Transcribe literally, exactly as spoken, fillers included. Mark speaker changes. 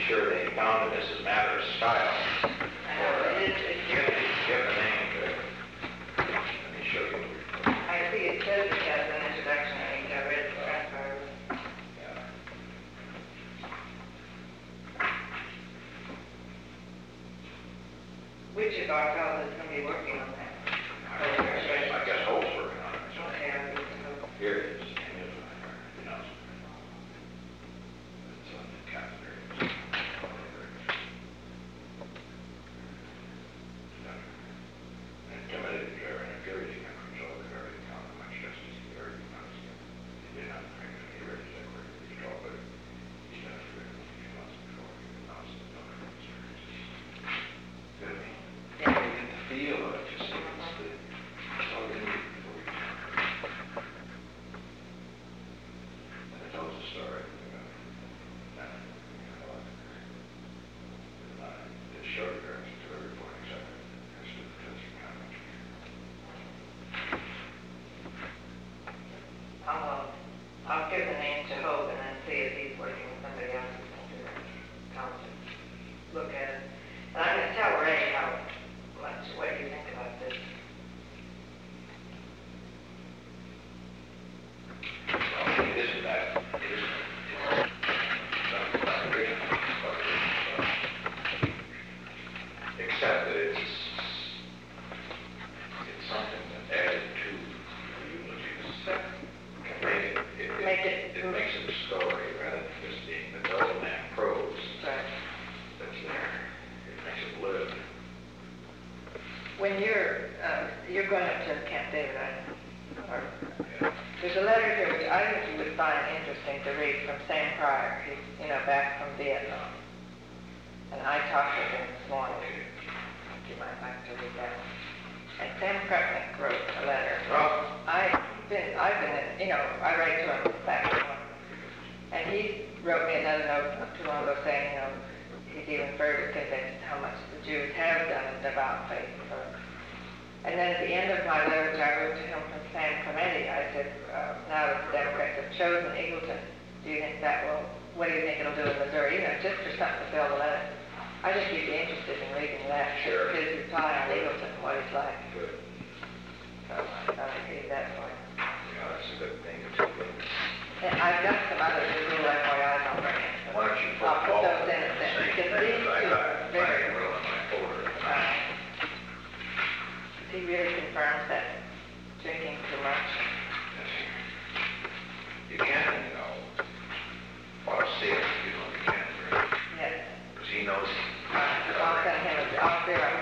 Speaker 1: sure they found it as a matter of style.
Speaker 2: I know, it is, it's
Speaker 1: Give
Speaker 2: here.
Speaker 1: the, give the name to it. Let me show you.
Speaker 2: I see it says it has an introduction, I think I read the transfer.
Speaker 1: Yeah.
Speaker 2: Which of our fellows is going to be working on that?
Speaker 1: I guess Hope's working on it. so.
Speaker 2: Okay, I think so.
Speaker 1: Here it is. Announcement. It's on the calendar. Intimidated driver and infuriating members of the very account of much justice he heard he must. He did not bring any ready that were to be drawn, but he left for it a few months before he announced the number of services. Good. You get the feel of it, you see, it's the, it's all you need before you turn. And it tells a story. It's short reference to a reporting sector. As to the testing comment.
Speaker 2: I'll, I'll give the name to Hope and then see if he's working with somebody else who can do it. I'll just look at it. And I'm going to tell Ray how much, what you think about this.
Speaker 1: Well, it isn't that, it isn't, it's not that original, but it's, uh, except that it's, it's something that added to the eulogies can make it, it,
Speaker 2: Make
Speaker 1: it,
Speaker 2: it-
Speaker 1: it makes it a story rather than just being the old man prose
Speaker 2: Right.
Speaker 1: that's there. It makes it live.
Speaker 2: When you're, uh, you're going up to Camp David, I or
Speaker 1: Yeah.
Speaker 2: there's a letter here which I think you would find interesting to read from Sam Pryor. He's, you know, back from Vietnam. And I talked with him this morning. You might like to read that one. And Sam Krupnick wrote a letter.
Speaker 1: Well,
Speaker 2: I've been, I've been, you know, I write to him back and forth. And he wrote me another note not too long ago saying, you know, he's even further convinced how much the Jews have done in devout faith work. And then at the end of my letter, which I wrote to him from San Clemente, I said, uh, now that the Democrats have chosen Eagleton, do you think that will, what do you think it'll do in Missouri? You know, just for something to fill the letter. I think you'd be interested in reading that.
Speaker 1: Sure.
Speaker 2: His reply on Eagleton, what it's like.
Speaker 1: good.
Speaker 2: So I thought I'd read that for you.
Speaker 1: Yeah, that's a good thing. It's a good thing.
Speaker 2: And I've got some other little F Y Is I'll bring in.
Speaker 1: Why don't you put
Speaker 2: I'll put
Speaker 1: all
Speaker 2: those in at that,
Speaker 1: same
Speaker 2: because
Speaker 1: thing
Speaker 2: these
Speaker 1: as I
Speaker 2: two
Speaker 1: got
Speaker 2: are
Speaker 1: it.
Speaker 2: very,
Speaker 1: I wrote in my folder.
Speaker 2: uh, he really confirms that drinking too much.
Speaker 1: You can, you know, or see it, you know, you can,
Speaker 2: Yes.
Speaker 1: because he knows.
Speaker 2: Uh, I'll send him, a- I'll clear up